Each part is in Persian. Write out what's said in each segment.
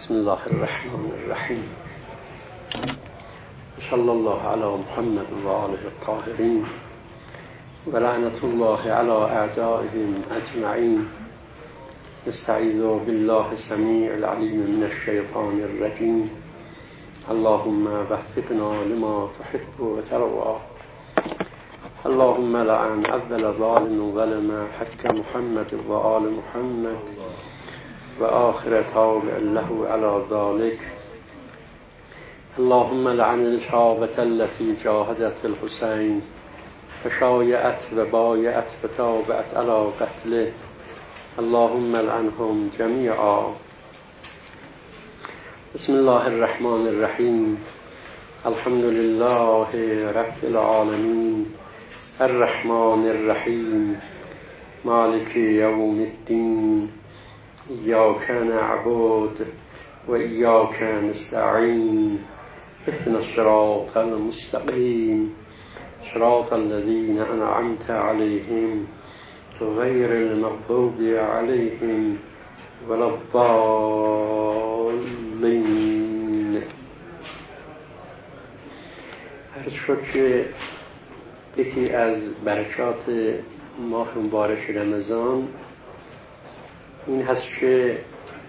بسم الله الرحمن الرحیم صلی الله علی محمد و آله الطاهرین و لعنت الله علی اعدائهم اجمعین. نستعیذ بالله السمیع العلیم من الشیطان الرجیم. اللهم وفقنا لما تحب و ترضی. اللهم لعن اول ظالم ظلم حق محمد و آل محمد و آخر تابع له على ذلك. اللهم لعن الشابة التي جاهدت في الحسين فشايعت وبايعت وتابعت على قتله. اللهم لعنهم جميعا. بسم الله الرحمن الرحیم. الحمد لله رب العالمین الرحمن الرحیم مالک یوم الدین. إياك نعبد وإياك نستعين. اهدنا الصراط المستقيم صراط الذين أنعمت عليهم غير المغضوب عليهم ولا الضالين. عرض شد که یکی از برکات ماه مبارک رمضان این هست که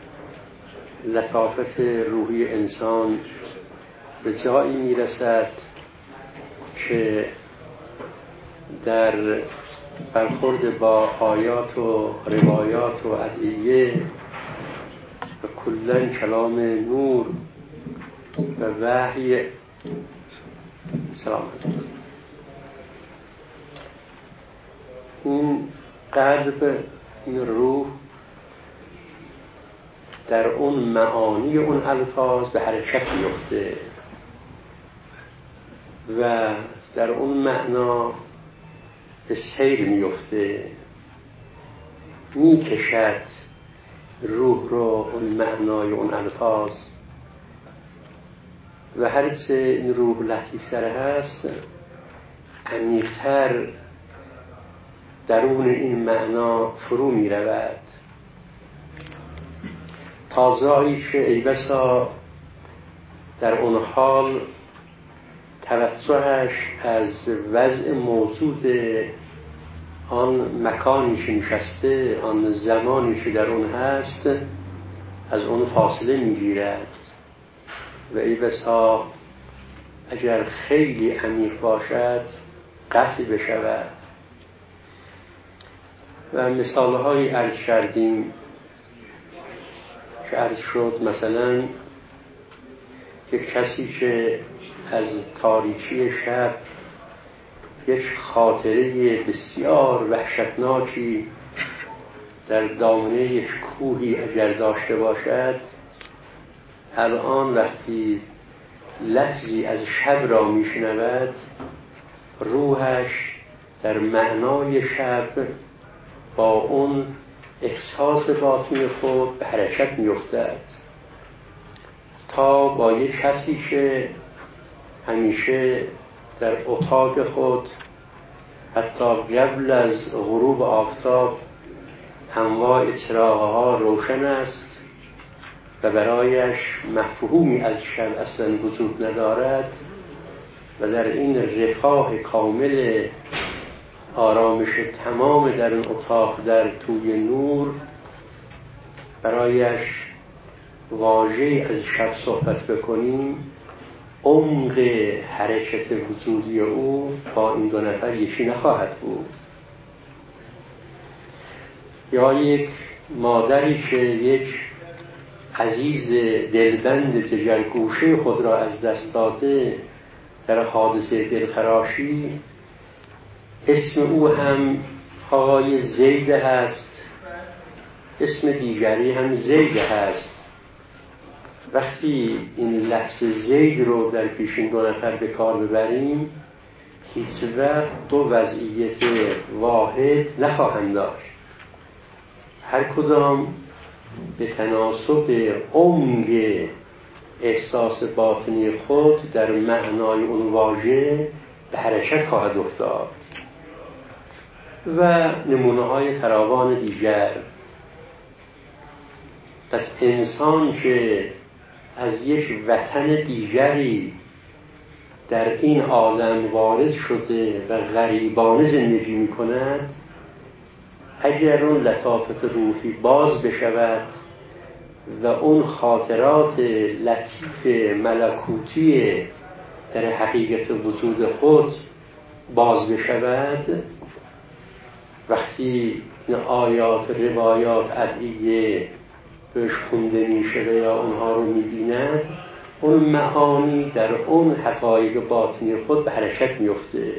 لطافت روحی انسان به جایی میرسد که در برخورد با آیات و روایات و ادعیه و کلاً کلام نور و وحی سلام علیکم این قلب، این روح در اون معانی اون الفاظ به حرکت میفته و در اون معنا به سیر میفته، میکشد روح رو اون معنای اون الفاظ و هرچه این روح لطیفتر هست عمیق‌تر درون این معنا فرو میرود. تازه‌ای که ای بسا در اون حال توجهش از وضع موجود آن مکانی که نشسته، آن زمانی که در اون هست، از اون فاصله میگیرد و ای بسا اگر خیلی عمیق باشد قطع بشود. و مثالهایی عرض کردیم که عرض شد مثلا یک کسی که از تاریکی شب یک خاطره بسیار وحشتناکی در دامنه یک کوهی اگر داشته باشد، الان وقتی لفظی از شب را میشنود روحش در معنای شب با اون احساس باطنی خود به حرکت می‌افتد تا با یک کسی که همیشه در اتاق خود حتی قبل از غروب آفتاب انواع چراغ‌ها روشن است و برایش مفهومی از شب اصلا وجود ندارد و در این رفاه کامل آرامش تمام در این اتاق در توی نور برایش واژه‌ای از شب صحبت بکنیم، عمق حرکت وجودی او با این دو نفر یکی نخواهد بود. یا یک مادری که یک عزیز دلبند جگرگوشه خود را از دست داده در حادثه دلخراشی، اسم او هم آقای زید هست، اسم دیگری هم زید هست. وقتی این لفظ زید رو در پیش این دو نفر به کار ببریم هیچ وقت دو وضعیت واحد نخواهند داشت، هر کدام به تناسب عمق احساس باطنی خود در معنای اون واژه به حرکت خواهد افتاد. و نمونه های فراوان دیگر. پس انسان که از یک وطن دیگری در این عالم وارد شده و غریبانه زندگی می کند، اگر اون لطافت روحی باز بشود و اون خاطرات لطیف ملکوتی در حقیقت وجود خود باز بشود، وقتی این آیات، روایات، ادعیه بهش خونده میشه یا اونها رو میبیند، اون معانی در اون حقایق باطنی خود به حرکت میفته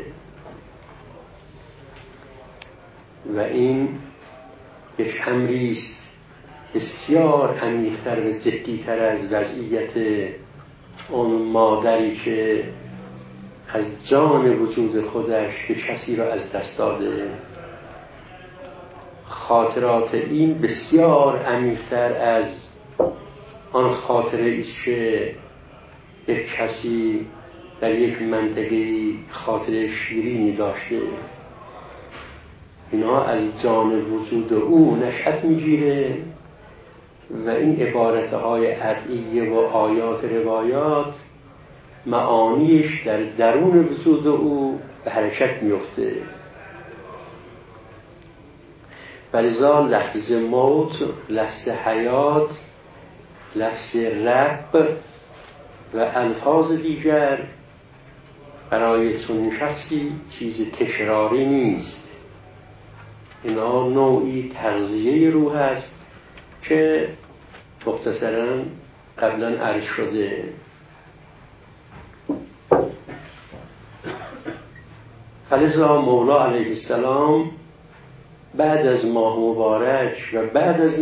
و این یک امریست بسیار عمیق‌تر و جدی‌تر از وضعیت اون مادری که از جان وجود خودش که کسی را از دست داده. خاطرات این بسیار عمیق‌تر از آن خاطره است که یک کسی در یک منطقه خاطره شیرینی داشته. اینا از جان وجود او نشأت میگیره و این عبارتهای ادعیه و آیات روایات معانیش در درون وجود او به حرکت میفته. ولذا لفظ موت، لفظ حیات، لفظ رب و الفاظ دیگر برای چنین شخصی چیز تکراری نیست. اینا نوعی تغذیه روح است که مختصراً قبلا عرض شده. فلذا مولا علیه السلام بعد از ماه مبارک و بعد از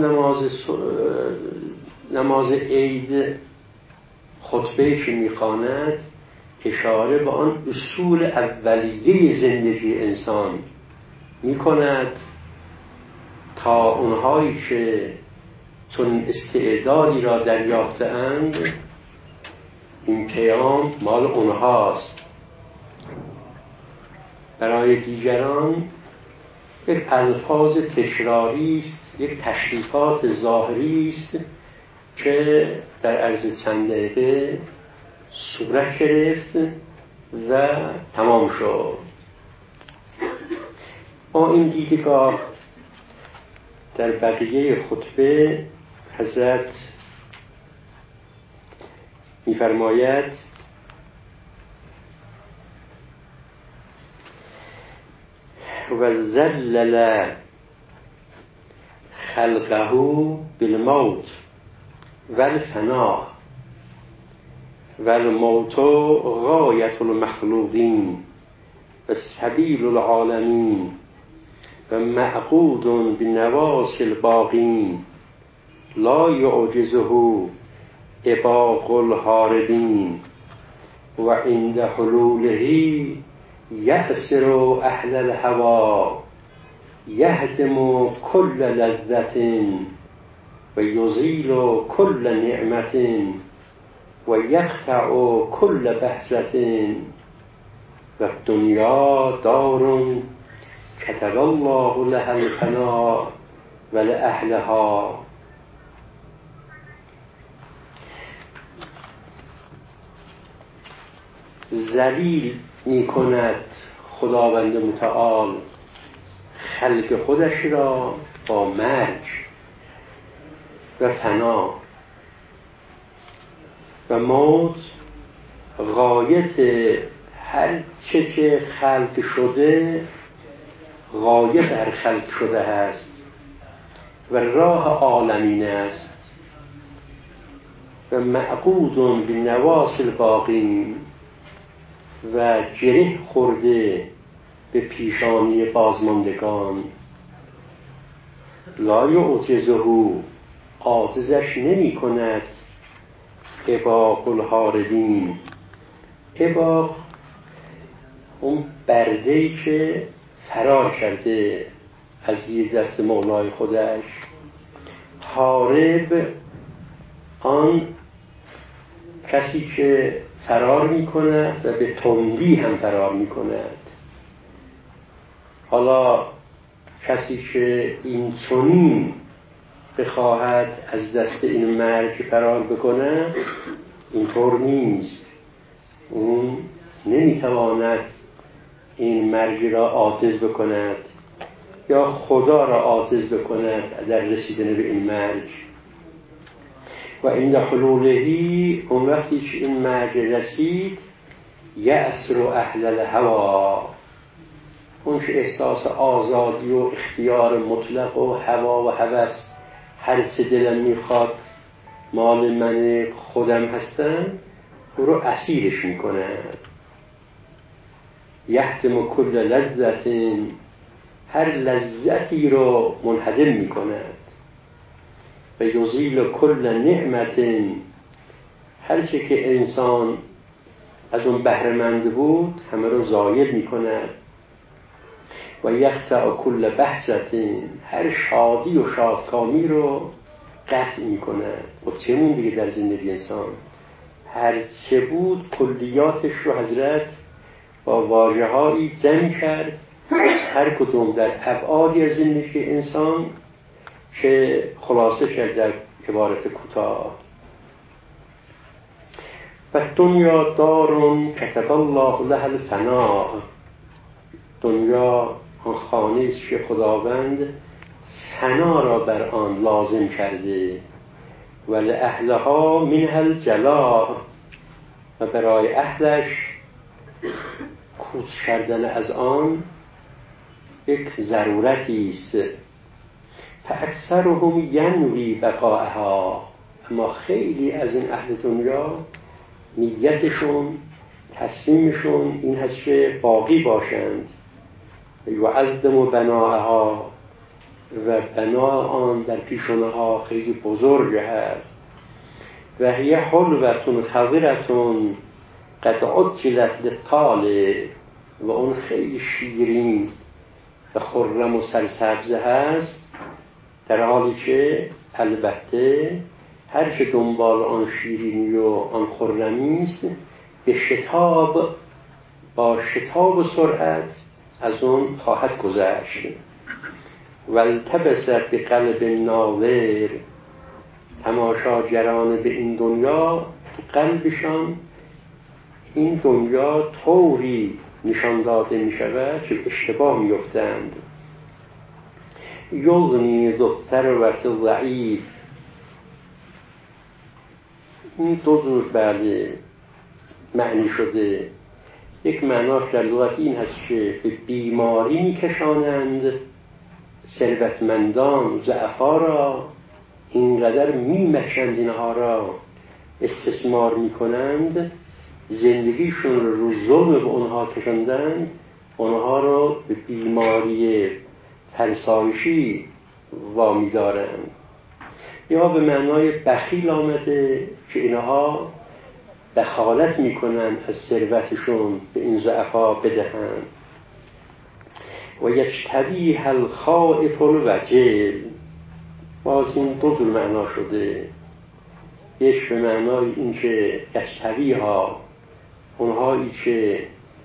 نماز عید خطبه که می‌خواند اشاره به آن اصول اولیه زندگی انسان می‌کند تا اونهایی که چون استعدادی را دریافته‌اند این پیام مال اونهاست. برای دیگران یک الفاظ تکراری است، یک تشریفات ظاهری است که در عرض چند دقیقه صورت گرفت و تمام شد. با این دیدگاه در بقیه خطبه حضرت می‌فرماید و ذلل خلقه بالموت والفناء والموت غایة المخلوقین و سبیل العالمین و معقود بنواصی الباقین لا یعجزه اباق الحاربین و عند حلوله یأسر اهل الهوى یهدم کل لذت و یزیل کل نعمت و یقطع کل بهجت و الدنیا دار کتب الله لها الفنا و لأهلها. ذلیل می کند خداوند متعال خلق خودش را با مرگ و فنا و موت. غایت هر چه که خلق شده غایت هر خلق شده است و راه عالمین است و معقود بنواصی الباقین و گره خورده به پیشانی بازماندگان. لا یعجزه عاجزش نمی کند اباق الحاربین. اباق اون برده‌ای که فرار کرده از زیر دست مولای خودش. حارب آن کسی که فرار می کند و به تندی هم فرار می کند. حالا کسی که این چنین بخواهد از دست این مرگ فرار بکنه، اینطور نیست. اون نمیتواند این مرگ را عاجز بکند یا خدا را عاجز بکند در رسیدن به این مرگ. و عند حلولهی، اون وقتی که این مرگ رسید، یأسر اهل الهوا، اون که احساس آزادی و اختیار مطلق و هوا و هوس، هر چه دلم میخواد مال من خودم هستن، او رو اسیرش میکنند. یهدم کل لذت، هر لذتی رو منهدم میکند. و یزیل کل نعمت، هر چه که انسان از اون بهره‌مند بود همه رو زایل میکند. و یقطع کل بهجت، هر شادی و شادکامی رو قطع میکند. و چمون دیگه در زندگی انسان هر چه بود کلیاتش رو حضرت با واژه‌هایی جمع کرد، هر کدوم در ابعادی از زندگی انسان که خلاصه کرد در عبارت کوتاه. و دنیا دارون کتب الله لها الفنا، دنیا آن خانه است که خداوند فنا را بر آن لازم کرده. و لأهلها منها الجلاء، و برای اهلش کوچ کردن از آن یک ضرورتی است. فاکثرهم ینوی بقاءها، اما خیلی از این اهل دنیا نیتشون، تصمیمشون این هست که باقی باشند. یعظم بناءها، و بنا آن در پیشونها خیلی بزرگ هست. و هی حلوة خضرة قد عجلت للطالع، و اون خیلی شیرین و خرم و سرسبز هست، در حالی که البته هر که دنبال آن شیرینی و آن خرمی است، به شتاب، با شتاب و سرعت از اون خواهد گذشت. و التبست به قلب ناظر، تماشاگران به این دنیا قلبشان این دنیا طوری نشان داده می شود که اشتباه می افتند. یغنی ذو الثروة ضعیف، این دو جور بله معنی شده. یک معناش در لغت این هست که به بیماری می کشانند ثروتمندان ضعفا را، اینقدر می مشند اینها را، استثمار می کنند، زندگیشون رو ظلم به اونها کشاندن، اونها رو به بیماری فرسایشی وامی دارند. یا به معنای بخیل آمده که اینها بخالت می کنند از ثروتشون به این ضعفا بدهند. و یجتبیها الخائف الوجل، باز این دو جور معنا شده. یک به معنای این که یجتبیها، اونهایی که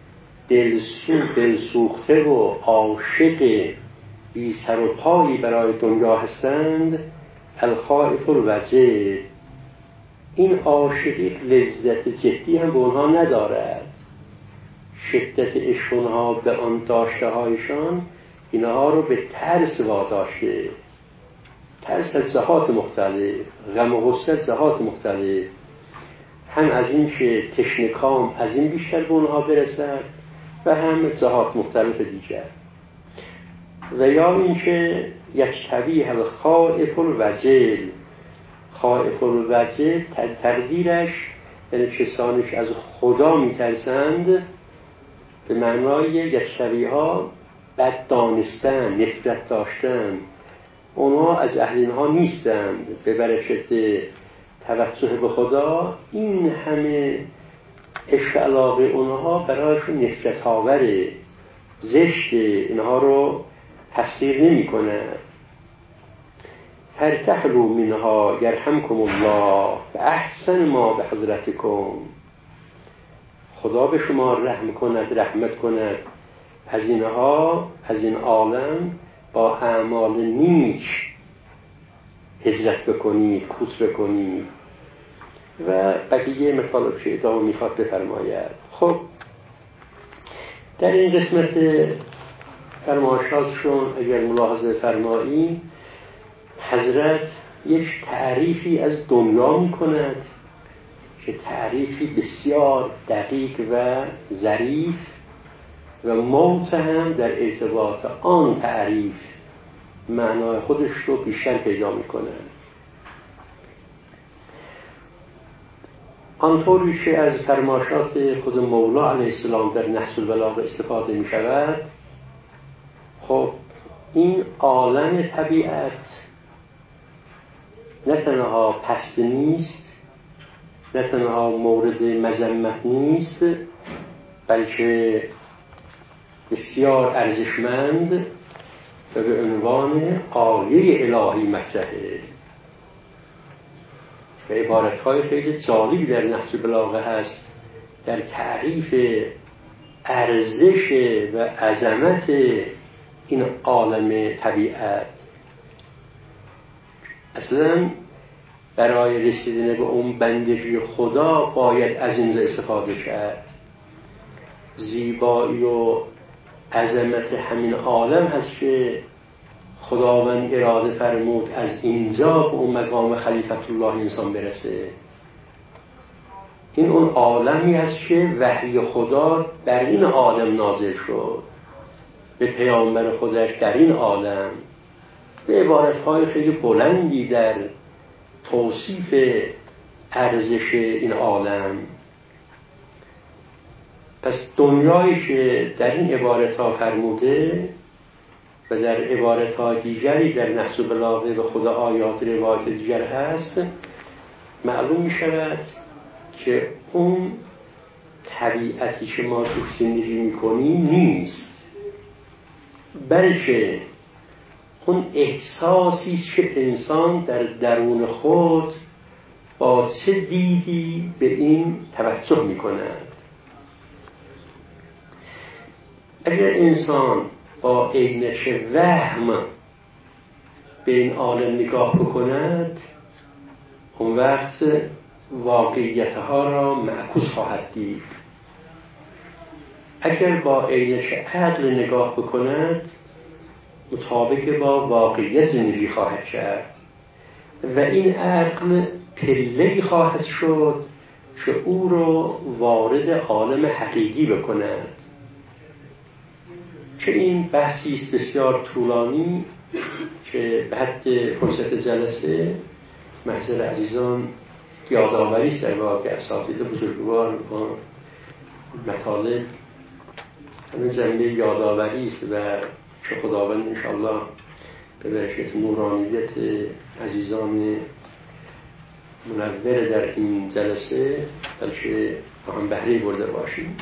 دلسوخته و عاشق بی سر و پایی برای دنیا هستند، الخائف الوجل، این عاشقی لذت جدی هم به اونها ندارد. شدت عشق اونها به آن داشته هایشان اینها رو به ترس واداشته. ترس از جهات مختلف، غم و غصه از جهات مختلف، هم از این که تشنکام از این بیشتر به اونها برسد و هم جهات مختلف دیگر. و یا این که یجتبیها الخائف الوجل، خائف الوجل تقدیرش یعنی کسانی که از خدا میترسند، به معنای یجتبیها بد دانستن، نفرت داشتن. اونا از اهل اینها نیستند، به برکت توجه به خدا این همه عشق علاقه اونها برایشون نفرت آوره، زشت، اینها رو تحسیر نمی کنه. فرتحلوا منها یرحمکم الله و احسن ما به حضرتکم، خدا به شما رحم کند، رحمت کند از اینها، از این عالم با اعمال نیک هجرت بکنید، کوس بکنید و بقیه مطالب که ادامه میخواد بفرماید. خب در این قسمت فرمایشاتشون اگر ملاحظه فرمایید، حضرت یک تعریفی از دنیا میکند که تعریفی بسیار دقیق و ظریف و موت هم در ارتباط آن تعریف معنای خودش رو بیشتر پیدا میکنند. آنطوری که از فرمایشات خود مولا علیه السلام در نهج البلاغه استفاده می شود، خب این عالم طبیعت نه تنها پست نیست، نه تنها مورد مذمت نیست، بلکه بسیار ارزشمند و به عنوان آیه الهی مطرحه و عبارت‌های خیلی جالبی در نهج البلاغه هست در تعریف ارزش و عظمت این عالم طبیعت. اصلا برای رسیدن به اون بندگی خدا باید از اینجا استفاده کرد. زیبایی و عظمت همین عالم هست که خداوند اراده فرمود از اینجا به اون مقام خلیفت الله انسان برسه. این اون عالمی هست که وحی خدا در این عالم نازل شد به پیامبر خودش در این عالم، به عبارتهای خیلی بلندی در توصیف ارزش این عالم. پس دنیایی که در این عبارتها فرموده و در عبارتها دیگری در نهج البلاغه و خود آیات روایت دیگر هست، معلوم می شود که اون طبیعتی که ما توش زندگی می کنیم نیست، بلکه اون احساسی که انسان در درون خود با چه دیدی به این توجه می کند. اگر انسان با عینش وهم به این عالم نگاه بکند، اون وقت واقعیتها را معکوس خواهد دید. اگر با عینش عقل نگاه بکند، مطابق با واقعیت زندگی خواهد کرد و این عقل پله‌ای خواهد شد که او را وارد عالم حقیقی بکند. که این بحثی است بسیار طولانی که به حد فرصت جلسه محضر عزیزان یادآوری است در واقع اساتید بزرگوار مطالب همین جنبه یادآوری است و که خداوند انشاءالله به برکت نورانیت عزیزان منور در این جلسه بلکه با هم بهره برده باشیم.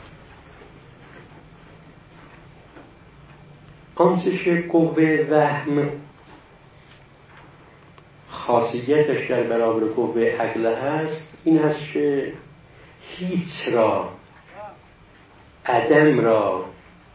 آنچه که قوه وهم خاصیتش در برابر قوه عقل هست این هست که هیچ را، عدم را،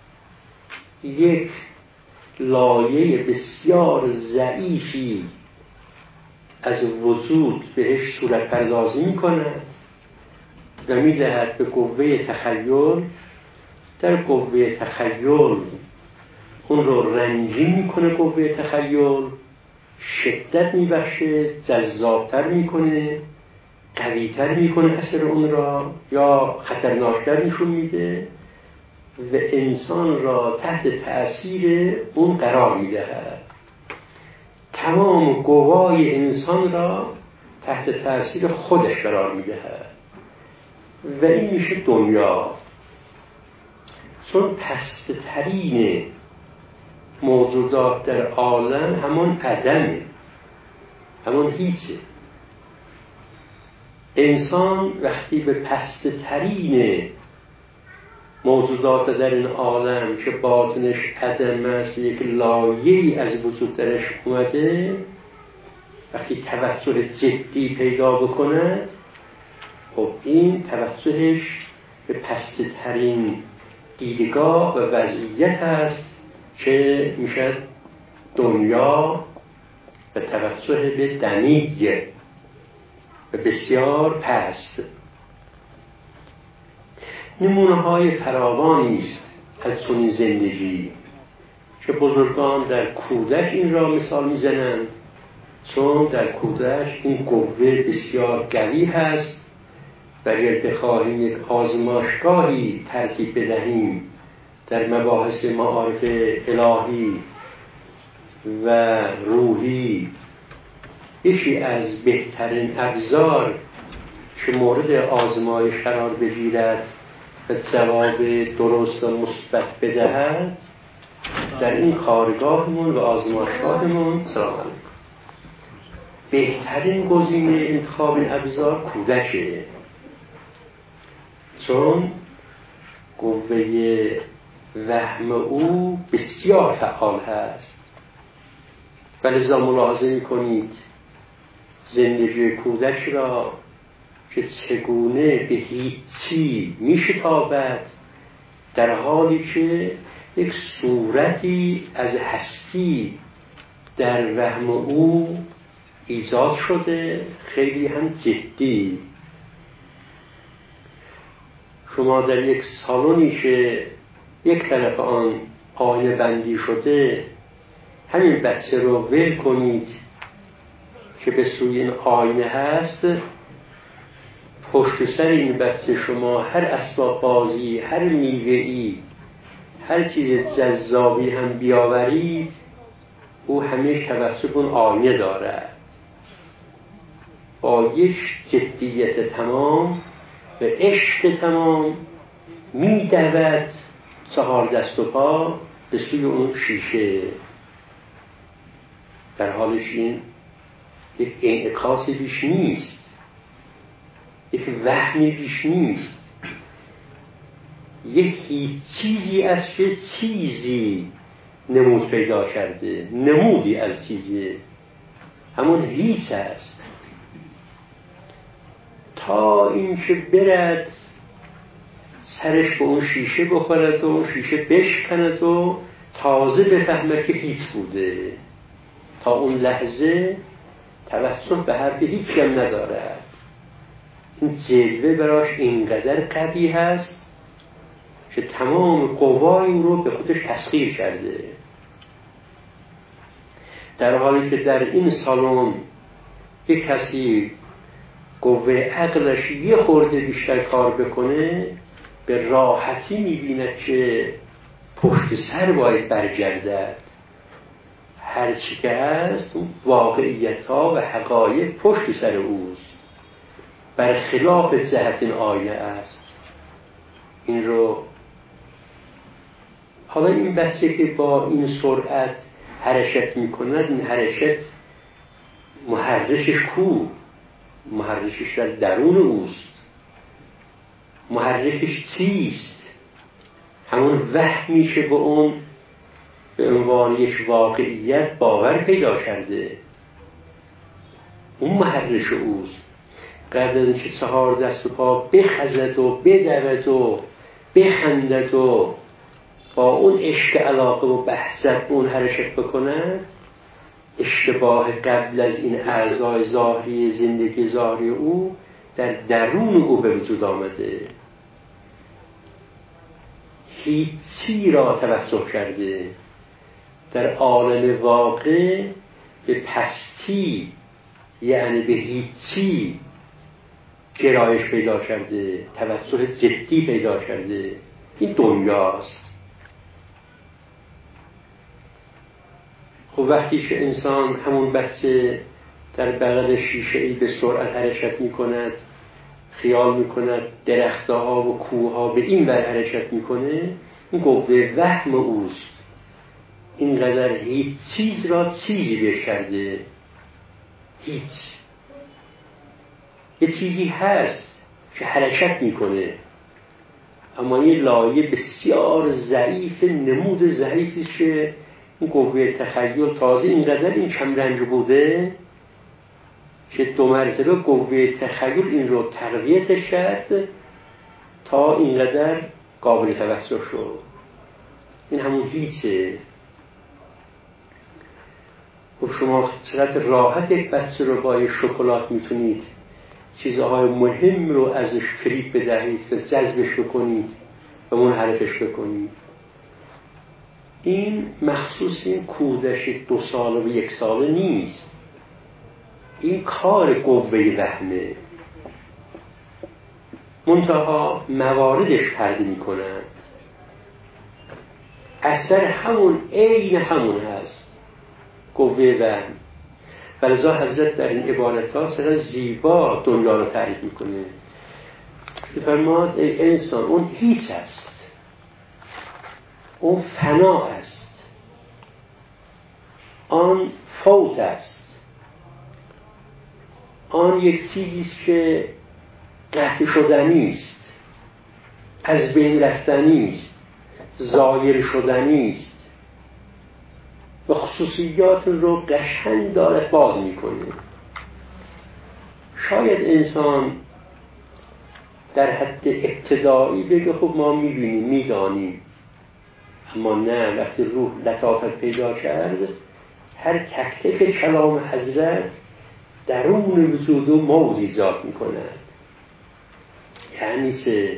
یک لایه بسیار ضعیفی از وجود بهش صورت پردازی می کند و می دهد به قوه تخیل. در قوه تخیل اون رو رنگین می کنه، قوه تخیل شدت می بخشه، جذابتر می کنه، قویتر می کنه اثر اون را، یا خطرناکتر نشون میده و انسان را تحت تأثیر اون قرار می دهد. تمام قوای انسان را تحت تأثیر خودش قرار می دهد و این میشه دنیا. چون پست‌ترین موجودات در عالم همان عدمه، همان هیچه. انسان وقتی به پست‌ترین موجودات در این عالم که باطنش عدم است، یک لایه‌ای از وجود درش اومده، وقتی توسل جدی پیدا بکند، خب این توسلش به پست‌ترین دیدگاه و وضعیت هست که میشه دنیا و توسل به دنی و بسیار پست. نمونه های فراوانی است از چنین زندگی که بزرگان در کودک این را مثال میزنند، چون در کودک این قوه بسیار قوی هست و اگر بخواهیم یک آزمایشگاهی ترتیب بدهیم در مباحث معارف الهی و روحی، یکی از بهترین ابزار که مورد آزمایش قرار بگیرد و جواب درست و مثبت بدهد در این کارگاهمون و آزمایشگاهمون، سلام علیکم، بهترین گزینه انتخاب این ابزار کودکه، چون قوه وهم او بسیار فعال هست. ولذا ملاحظه می‌کنید زندگی کودک را که چگونه به هیچی میشتابد، در حالی که یک صورتی از هستی در وهم او ایجاد شده، خیلی هم جدی. شما در یک سالونی که یک طرف آن آینه بندی شده، همین بچه رو ول کنید که به سوی این آینه هست، پشت سر این بچه شما هر اسباب بازی، هر میوه‌ای، هر چیز جذابی هم بیاورید، او همیشه توسط اون آینه دارد. با یک جدیت تمام و عشق تمام می‌دود چهار دست و پا به سوی اون شیشه، در حالش این یک انعکاسی بیش نیست، یک وهمی بیش نیست، یک هیچ چیزی از چه چیزی نمود پیدا کرده، نمودی از چیزی، همون هیچ است، تا اینکه برد سرش به اون شیشه بخورد و اون شیشه بشکند و تازه بفهمه که هیچ بوده. تا اون لحظه توسط به حرف هیچی هم ندارد. این جلوه براش اینقدر قوی هست که تمام قوای او رو به خودش تسخیر کرده. در حالی که در این سالن یک کسی قوه عقلش یه خورده بیشتر کار بکنه، به راحتی میبیند که پشت سر باید برگردد. هرچی که هست واقعیت ها و حقایق پشت سر اوست، برخلاف جهت این آیه است. این رو حالا این بچه که با این سرعت حرکت میکند، این حرکت محرکش کو؟ محرکش در درون اوست. محرکش چیست؟ همون وهمی که به اون به عنوان یک واقعیت باور پیدا کرده، اون محرک اوست. قبل از اینکه چهار دست و پا بخزد و بدود و بخندد و با اون عشق علاقه و بحثت اون حرکت بکند، اشتباه قبل از این اعضای ظاهری زندگی ظاهری او در درون او به وجود آمده. هیچی را توسط کرده، در عالم واقع به پستی یعنی به هیچی گرایش پیدا کرده، توسط جدی پیدا کرده. این دنیاست. خب وقتی که انسان همون بچه در بغل شیشه‌ای به سرعت حرکت می‌کند، خیال می‌کند درخت‌ها و کوه‌ها به این ور حرکت می‌کنه، این قوه وهم اوست. اینقدر هیچ چیز را چیزی بهش کرده. هیچ. یه چیزی هست که حرکت می‌کنه، اما یه لایه بسیار ضعیف، نمود ضعیفی که این قوه تخیل تازه اینقدر این کم رنج بوده که 2 مرتبه قوه تخیل این رو تقویتش کرد تا اینقدر قابل توسط شد. این همون هیچه. خب شما صورت راحت یک بچه رو با شکلات میتونید چیزهای مهم رو ازش فریب بدهید و جذبش بکنید و منحرفش بکنید. این مخصوص این کودش 2 ساله و 1 ساله نیست. این کار قوه وهمه، منتها مواردش فرق میکنند. اثر همون عین همون هست، قوه وهم. ولذا حضرت در این عبارت‌ها چقدر زیبا دنیا رو تعریف میکنه. فرماد ای انسان، اون هیچ است، اون فنا است، آن فوت است، آن یک چیزیست که قطع شدنی است، از بین رفتنی است، زایل شدنی است و خصوصیات رو قشنگ دارد باز میکنه. شاید انسان در حد ابتدایی بگه خب ما میبینیم میدانیم، اما نه، وقتی روح لطافت پیدا کرد هر تک تک کلام حضرت درون وجود و موج ایجاد میکند. یعنی چه؟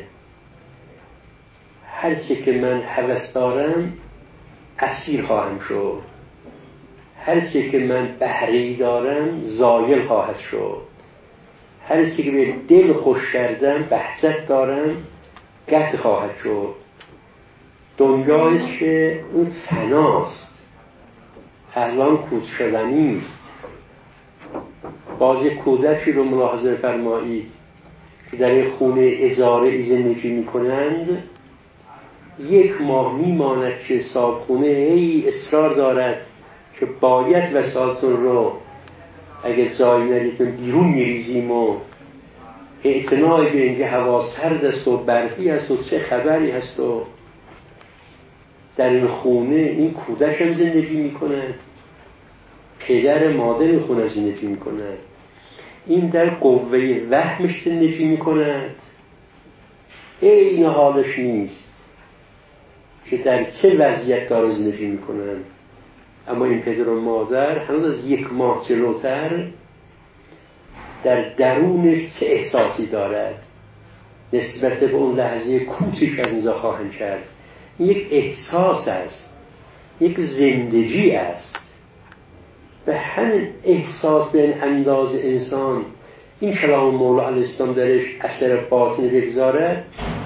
هر چه که من هوس دارم اسیر خواهم شد، هر چه که من بهره‌ای دارم زایل خواهد شد، هر چه که به دل خوش کردم بهجت دارم قطع خواهد شد. دنیایش که اون فناست، الان کوچ شدنی است. باز یک کودکی رو ملاحظه فرمایید که در یک خونه اجاره‌ای زندگی میکنند، 1 ماه میماند که صاحبخونه ای اصرار دارد که باید وسایلتون رو اگر جایی ندیدتون بیرون میریزیم و اعتنای به اینکه هوا سرد است و برفی است و چه خبری هست و در این خونه این کودک هم زندگی میکند، پدر مادر این خونه زندگی میکند، این در قوه وهمش زندگی میکند. این حالش نیست که در چه وضعیت داره زندگی میکنند. اما این پدر و مادر هنوز از 1 ماه جلوتر در درونش چه احساسی دارد نسبت به اون لحظه کوچک که امضا خواهند کرد. این یک احساس است، یک زندگی است. به همین احساس به این انداز انسان این کلام مولا علیه السلام درش اثر باطنی بگذارد،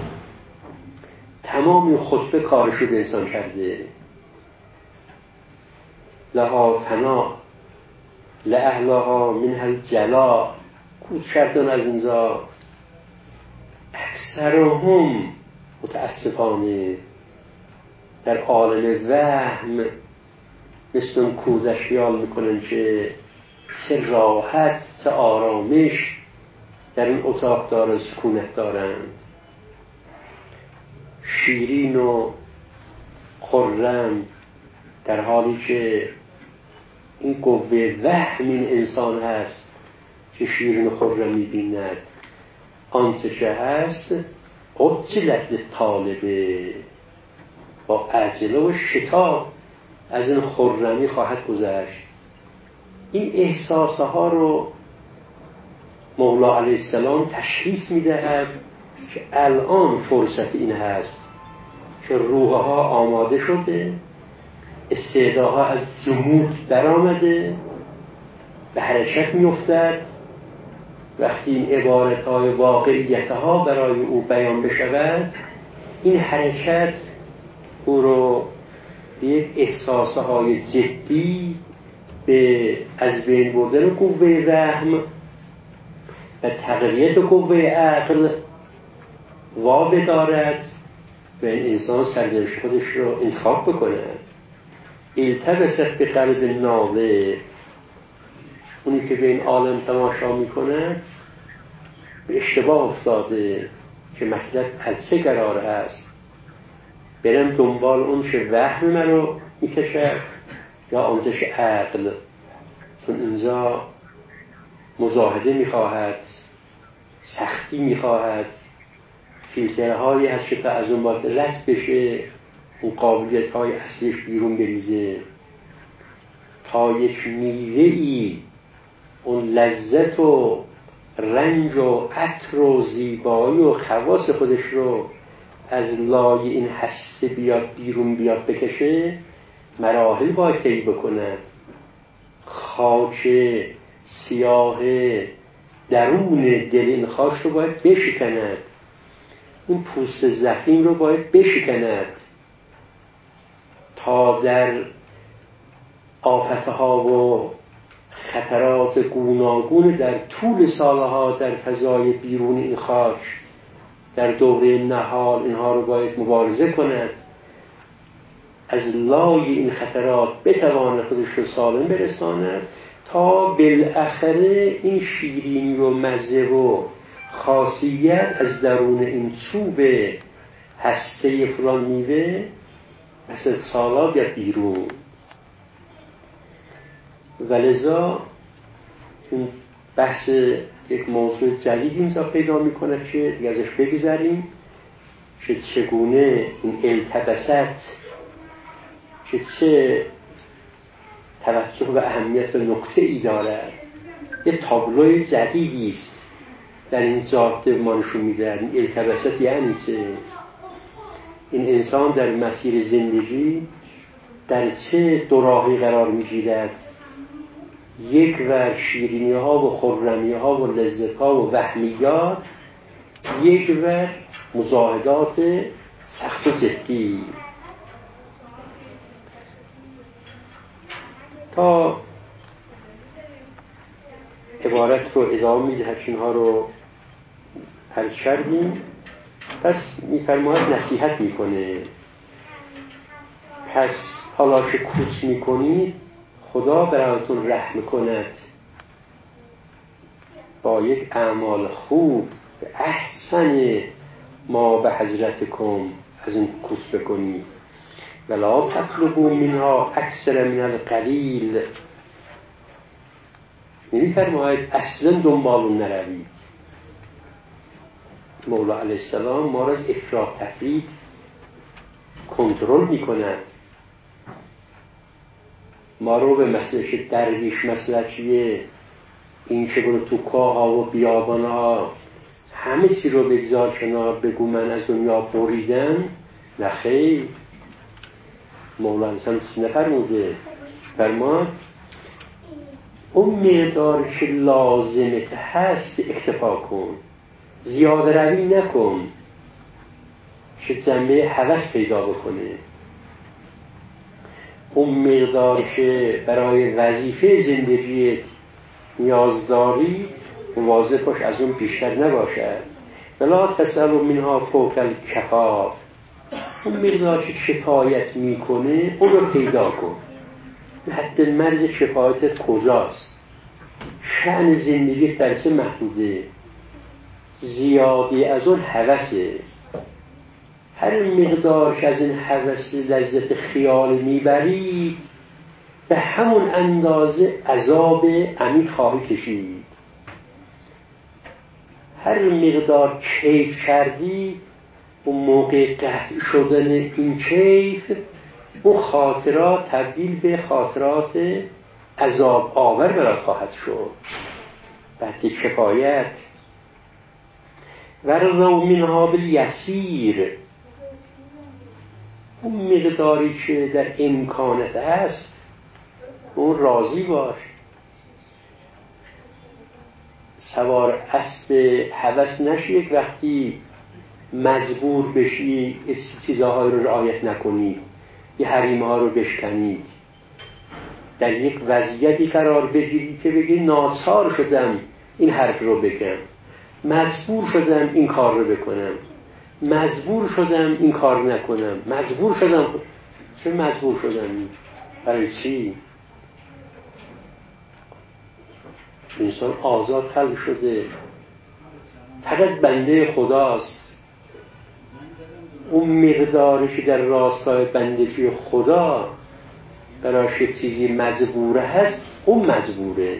تمام خطبه کارش رو به انسان کرده. لها فنا لأهلها منها الجلا، کوچ کردن از اینجا. اکثرهم متاسفانه در عالم وهم مثل اون کودک خیال میکنن که چه راحت چه آرامش در این اتاق داره، سکونت دارند، شیرین و خرم، در حالی که این قوه وهم این انسان هست که شیرین و خرم میبیند. آنچه که هست عجلت طالبه، با عجله و شتاب از این خرمی خواهد گذشت. این احساسها رو مولا علیه السلام تشخیص میدهد که الان فرصت این هست که روحها آماده شده، استعدادها از جمود در آمده، به حرکت میافتد. وقتی این عبارتهای واقعیتها برای او بیان بشود، این حرکت او رو به یک احساسهای جدی به از بین بردن قوه وهم و تقویت قوه عقل وابه دارد و این انسان سرنوشت خودش رو انتخاب بکنه. التبست به قلب ناظر، اونی که به این عالم تماشا میکنه به اشتباه افتاده که مطلب از چه قرار هست. برم دنبال اون که وهم من رو میکشد یا آموزش عقل، چون اینجا مجاهده میخواهد، سختی میخواهد، فیلترهایی هست که تا از اون باید رد بشه، اون قابلیت های اصلیش بیرون بریزه. تا یک میوه‌ای اون لذت و رنج و عطر و زیبایی و خواص خودش رو از لای این هسته بیاد بیرون بیاد بکشه، مراحل باید طی بکنه. خاک سیاه درون دل این خاک رو باید بشکند، این پوست زخیم رو باید بشکند تا در آفتها و خطرات گوناگون در طول سالها در فضای بیرون این خاک در دوره نهال اینها رو باید مبارزه کند، از لای این خطرات بتواند خودش رو سالم برساند تا بالاخره این شیرینی و مزه و خاصیت از درون این چوب هسته فلان میوه مثل سالا بیاد بیرون. ولذا این بحث یک موضوع جدید اینجا پیدا میکنه که دیگه ازش بگذاریم که چگونه این التباست که چه توجه و اهمیت و نکته ای دارد، یه تابلوی جدیدی است در این جاده ما نشون میده. این التباست یعنی چه؟ این انسان در مسیر زندگی در چه دوراهی قرار میگیرد؟ یک ور شیرینی ها و خرمی ها و لذت ها و وهمیات، یک ور مجاهدات سخت و جدی. تا عبارت رو ادامه میده اینها رو عرض کردیم. پس میفرماید نصیحت میکنه، پس حالا که کوچ میکنید خدا براتون رحم کند با یک اعمال خوب به احسن ما به حضرتکم از این کوچ بکنید. ولا تطلبوا منها اکثر من القلیل، نمیفرماید اصلا دنبال نروید. مولا علیه السلام ما را از افراط تفرید کنترل میکنند، ما رو به مسئله درویش مسلکیه این که برو تو کاه ها و بیابان ها همه چی رو بگذار کنار بگو من از دنیا بریدم، نخیر. مولا انسان چیزی نفرموده، فرمان اون مقدار که لازمت هست اکتفا کن، زیاده روی نکن که جنبه هوس پیدا بکنه. اون مقدار که برای وظیفه زندگیت نیاز داری مواظب باش از اون بیشتر نباشد. ولا تسألوا منها فوق الکفاف، اون مقدار که کفایت میکنه اون رو پیدا کن. حد مرز کفایتت کجاست؟ شأن زندگی در چه محدوده؟ زیادی از اون هوسه. هر مقدار که از این هوس لذت خیال میبرید به همون اندازه عذاب عمیق خواهی کشید. هر مقدار کیف کردی اون موقع قطع شدن این کیف اون خاطرات تبدیل به خاطرات عذاب آور برات خواهد شد. بعد کفایت ورزو منها بالیسیر، اون مقداری که در امکانت هست اون راضی باش. سوار اسب هوس نشی یک وقتی مجبور بشی چیزهای رو رعایت نکنی، یه حریم‌ها رو بشکنید، در یک وضعیتی قرار بگیری که بگی ناچار شدم این حرف رو بگم، مجبور شدم این کار رو بکنم، مجبور شدم این کار نکنم، مجبور شدم. چه مجبور شدم؟ برای چی؟ انسان آزاد خلق شده، فقط بنده خداست. اون مقداری که در راستای بندگی خدا براش یک چیزی مجبوره هست اون مجبوره.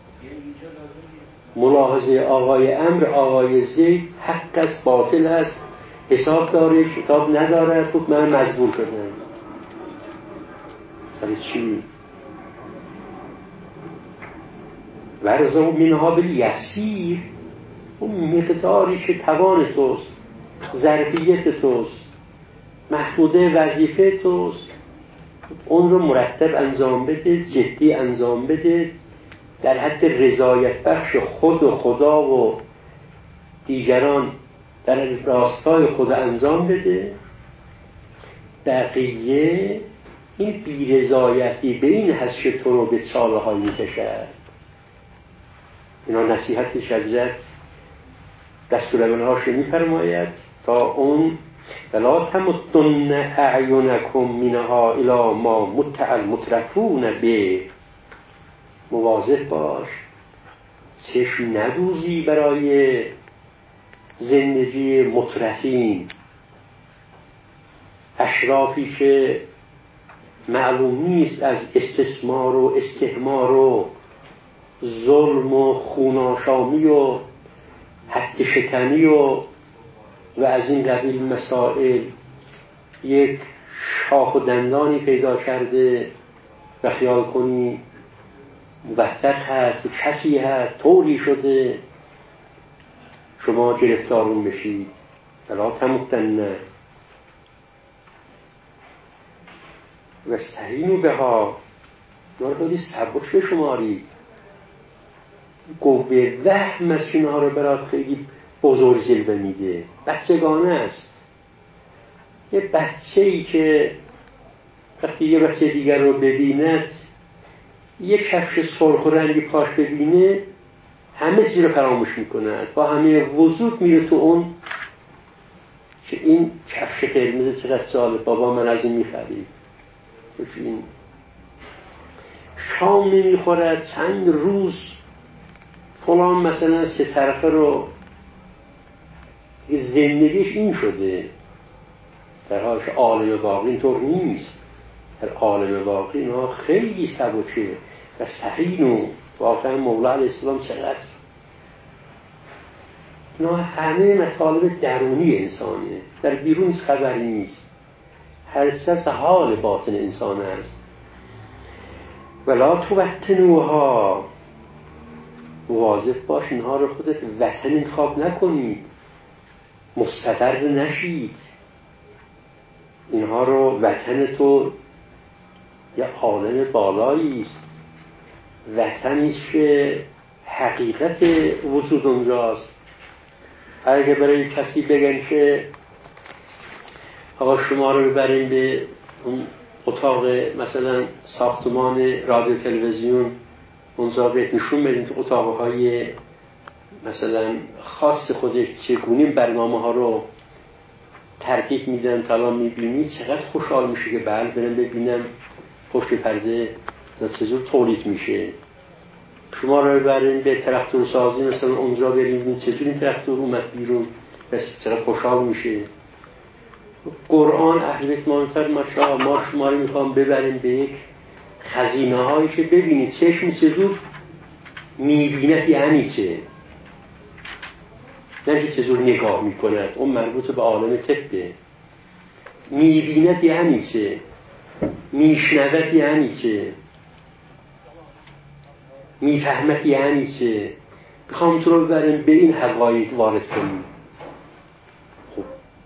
ملاحظه آقای امر آقای زید حق است باطل است، حساب داره کتاب نداره، خود من مجبور شدم. برای چی؟ ورزقوا منها بالیسیر، اون مقداری که توان توست، ظرفیت توست، محدوده وظیفه توست، اون رو مرتب انجام بده، جدی انجام بده، در حد رضایت بخش خود و خدا و دیگران در راستای خود انجام بده. بقیه این بی‌رضایتی به این حد که تو رو به چاله های می‌کشد. اینا نصیحتش حضرت دستورالعمل‌هاش می‌فرماید تا اون ولا تمدن اعینکم منها الی ما متع المترفون به، مواظب باش چشم ندوزی برای زندگی مترفین، اشرافی که معلوم نیست از استثمار و استحمار و ظلم و خوناشامی و حد شکنی و از این قبیل مسائل یک شاخ و دندانی پیدا کرده و خیال کنی موفق هست، کسی هست، طوری شده شما گرفتارون بشید. ولا تمدن واستعینوا بها، نارو سبک بشمارید. قوه وهم از اینها رو برات خیلی بزرگ جلوه میده. بچگانه است. یه بچه‌ای که وقتی یه بچه دیگر رو ببیند، یه کفش سرخ رنگی پاش ببینه، همه چیز رو فراموش میکنه، با همه وجود میره تو اون که این کفش قرمز چقدر جالب، بابا من از این میخرید. این شام نمیخورد چند روز فلان مثلا سه طرفه رو، زندگیش این شده. در حالش عالم باقی اینطور نیست. در عالم باقی اینا خیلی سبکه و سهین و واقعا مولا علیه السلام چقدر اینا همه مطالب درونی انسانه، در بیرون خبری نیست. هر چیز حال باطن انسان است. ولا توطنوها، مواظب باش اینها رو خودت وطن انتخاب نکنید، مستقر نشید. اینها رو وطن تو یا عالم بالایی است، وطنی است که حقیقت وجود اونجاست. اگه برای کسی بگن که آقا شما رو ببریم به اون اتاق مثلا ساختمان رادیو تلویزیون، اونجا بهت نشون بدیم تو اتاقهای مثلا خاص خودش چگونه برنامه ها رو ترتیب میدن، تا میبینی چقدر خوشحال میشه که برم ببینم پشت پرده چجور تولید میشه. شما رو ببریم به تراکتور سازی مثلا اونجا بریم چجور این تراکتور اومد بیرون، بس چقدر خوشحال میشه. قرآن اهل بیت ما شما رو میخوام ببریم به یک خزینه هایی که ببینید چشم چجور میبیند، یعنی چه، نه چجور نگاه میکند. اون مربوط به عالم طبه. میبیند یعنی چه، میشنود یعنی چه، میفهمد یعنی چه. میخوام تو رو ببریم به این حقایق وارد کنیم. خب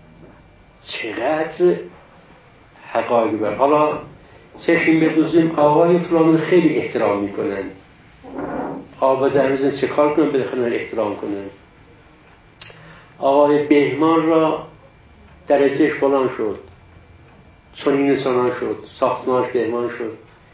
چقدر حقایق بر حالا چشم بدوزیم آقای فلان رو خیلی احترام میکنن، آقا در روزن چه کار کنن بخوان احترام کنن. آقای بهمان را درجهش فلان شد، چون این انسان شد، ساختمانش بهمان شد.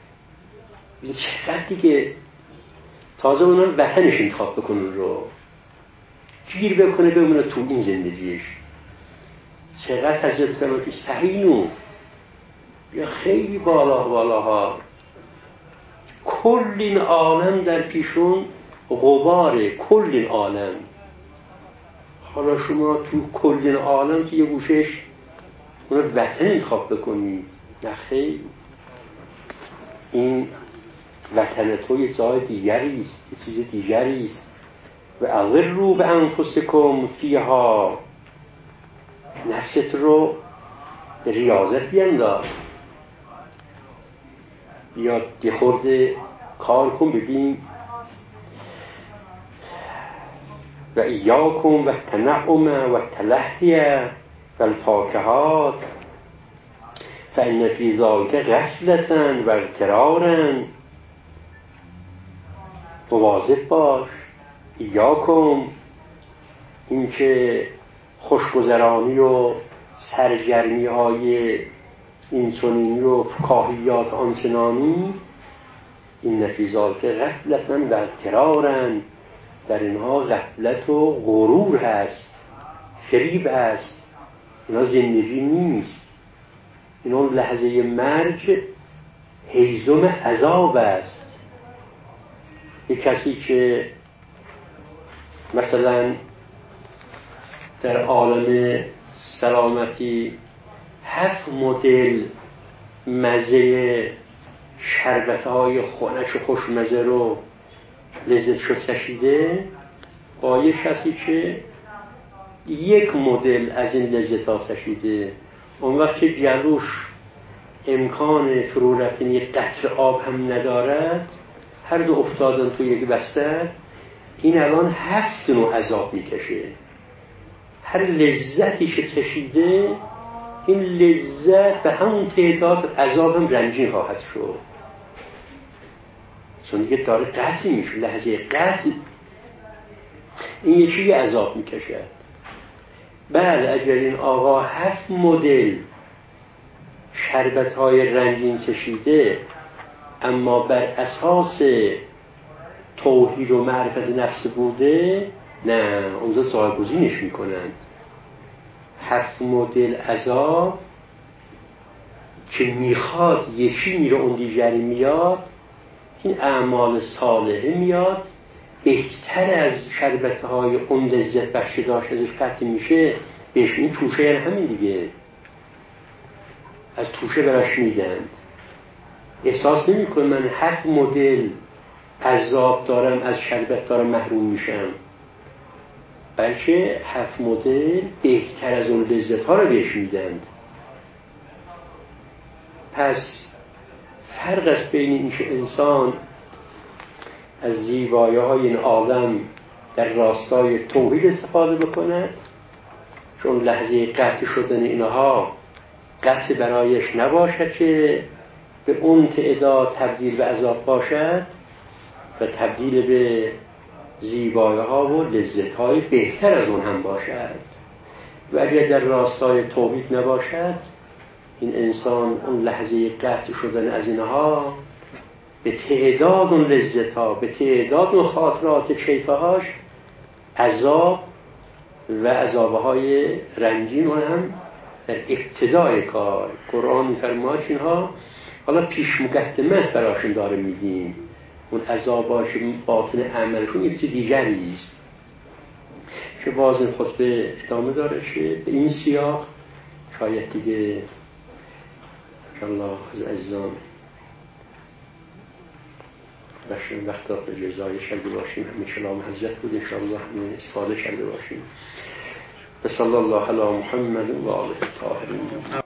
چقدر دیگه تازه اونها وطنش انتخاب بکنن رو گیر بکنه بمونه تو این زندگیش. چقدر حضرت فرمود استعینوا، یا خیلی بالاها کل این عالم در پیشون غباره، کل این عالم. حالا شما تو کل این عالم که یه گوشش اون رو وطن انتخاب بکنید، نه خیلی. این وطن تو یه جای دیگری است، یه چیز دیگری است. و اغروا بانفسکم فیها، نفست رو به ریاضت بینداز، یا یه خورده کار کن ببین و ایاکم و التنعم و التلهی و الفاکهات فإن فی ذلک غفلة و اغترارا. مواظب باش، ایاکم، این که خوشگذرانی و سرگرمی های اینچنینی و فکاهیات آنچنانی، این فی ذلک غفلة و اغترارا، در اینها غفلت و غرور هست، فریب هست، اینا زندگی نیست. اینا لحظه مرگ هیزم عذاب است. یک کسی که مثلا در عالم سلامتی 7 مدل مزه شربت‌های خنک و خوشمزه رو لذتشو چشیده، با یک کسی که 1 مدل از این لذت‌ها چشیده، اون وقت که جلوش امکان فرو رفتن یک قطره آب هم ندارد، هر دو افتادن تو یک بستر، این الان 7 نوع عذاب میکشه. هر لذتی که چشیده، این لذت به همون تعداد عذاب هم رنجین خواهد شد، چون دیگه داره قطع میشه، لحظه قطع این یکی عذاب میکشد. بله اگر این آقا 7 مدل شربت‌های رنگین چشیده، اما بر اساس توحید و معرفت نفس بوده، نه، اونجا جایگزینش میکنند. 7 مدل عذاب که میخواد یکی میره اون دیگری میاد، این اعمال صالحه میاد، بهتر از شربت‌های اون لذت بخش داشت ازش قطع میشه، بهش این توشه یعنی همین دیگه، از توشه براش میدند. احساس نمی کنم من 7 مدل عذاب دارم، از شربت دارم محروم میشم، بلکه 7 مدل بهتر از اون لذت ها رو بهش میدند. پس فرق است بین این که انسان از زیبایی های این عالم در راستای توحید استفاده بکند، چون لحظه قطع شدن اینها قطع برایش نباشد که به اون تعداد تبدیل به عذاب باشد، و تبدیل به زیبایی ها و لذت های بهتر از اون هم باشد. و اگر در راستای توحید نباشد، این انسان اون لحظه قطع شدن از اینها به تعداد اون لذت ها، به تعداد اون خاطرات شیفه هاش عذاب و عذابهای رنجین اون هم در ابتدای کار. قرآن می‌فرماید اینها حالا پیش مقدمه است براشون داره میدیم، اون عذاباش باطن عملشون یک چیز دیگری است که باز این خطبه ادامه داره. به این سیاق شاید دیگه انشاءالله از عزیزان بخشیم وقتا به جزای شده باشیم، همین کلام حضرت بود انشاءالله همین استفاده شده باشیم. بسم الله علی محمد و آله الطاهرین.